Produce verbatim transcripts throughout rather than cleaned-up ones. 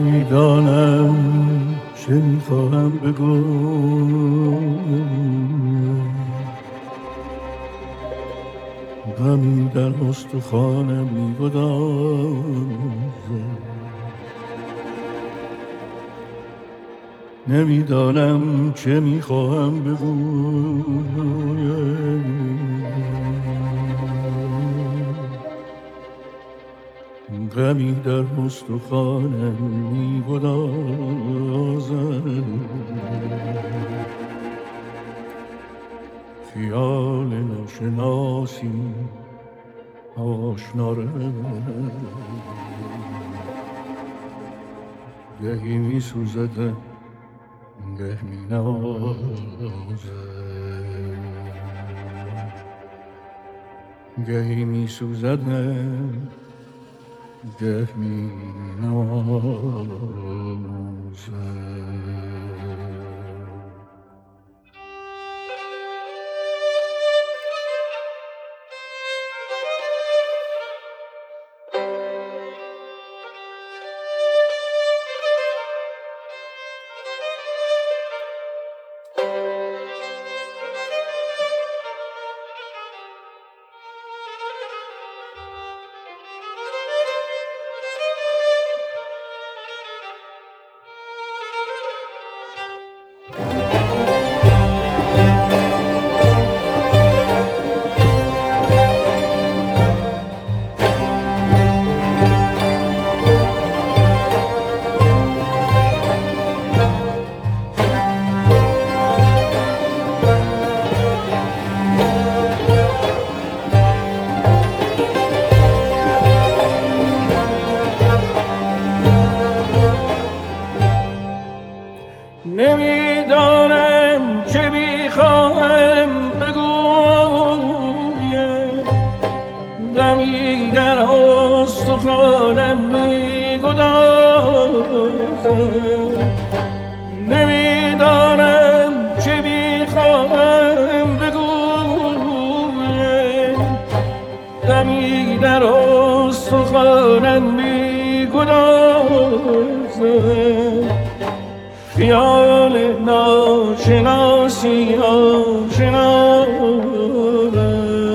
نمیدانم چه میخواهم بگویم، غمی در استخوانم میگدازد. نمیدانم چه میخواهم بگویم، غمی در استخوانم میگدازد. خیال ناشناسی آشنا را گهی میسوزد گه می نوازد، گهی می سوزد گه می نوازد. نمیدانم چه میخواهم بگویم، غمی در استخوانم میگدازد. نمیدانم چه میخواهم بگویم، غمی در استخوانم میگدازد. خیال ناشناسی آشنا را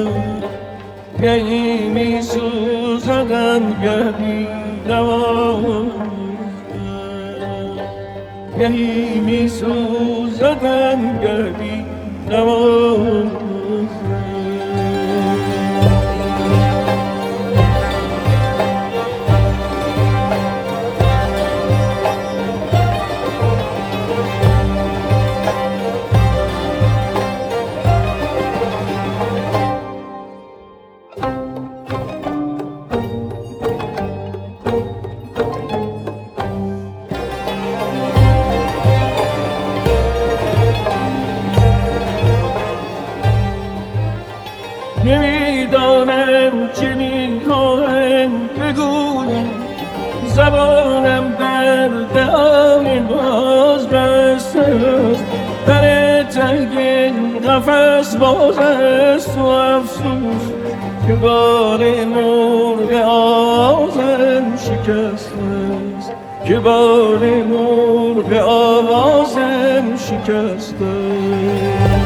گهی می سوزدم گهی نوازد، گهی می سوزدم گهی نوازد. نمیدانم چه میخواهم بگویم، زبانم در دهان باز بسته است. در تنگ قفس باز است و افسوس که بال مرغ آوازم شکسته است، که بال مرغ آوازم شکسته است.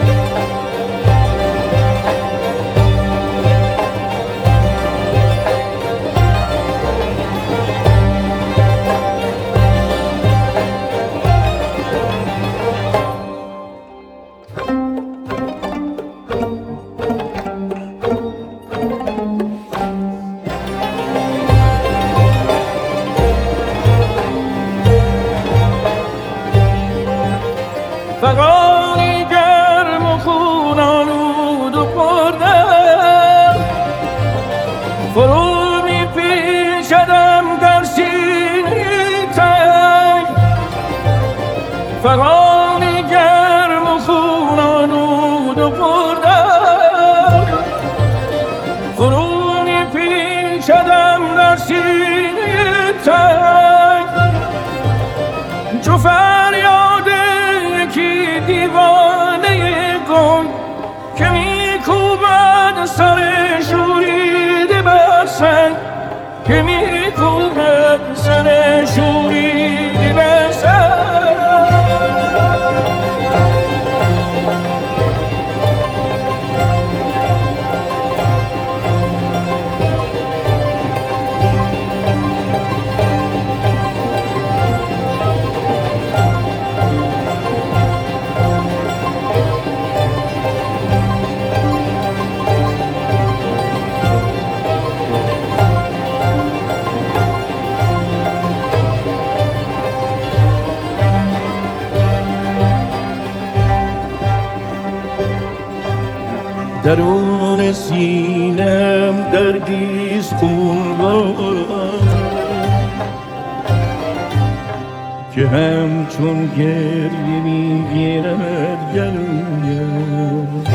فغانی گرم و خون آلود و پردم، فرو می پیچدم در سینه تنگ. فغانی گرم و خون آلود و پردم، فرو می پیچدم در سینه تنگ. چو فریاد یکی دیوانه گم که میکوبد سر شوریده بر سنگ، که میکوبد سر شوریده درون سینم دردیست خونبار که همچون گریه میگیرد گلویم.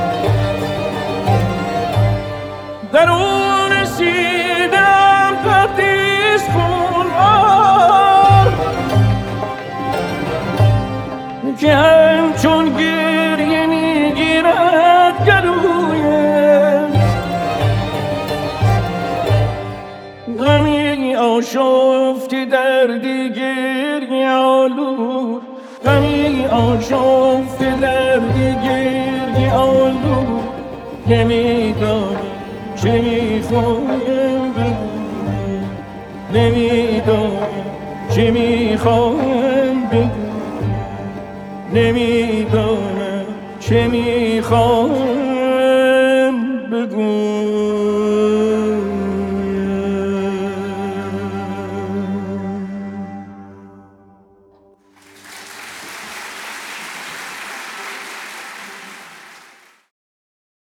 درون سینم دردیست خونبار که همچون گریه میگیرد گلویم. غمی آشفته دردی گریه آلود، غمی آشفته دردی گریه آلود، نمیدانم چه میخوایم بگویم، نمیدانم چه میخوایم بگویم، نمیدانم چه میخوایم بگویم.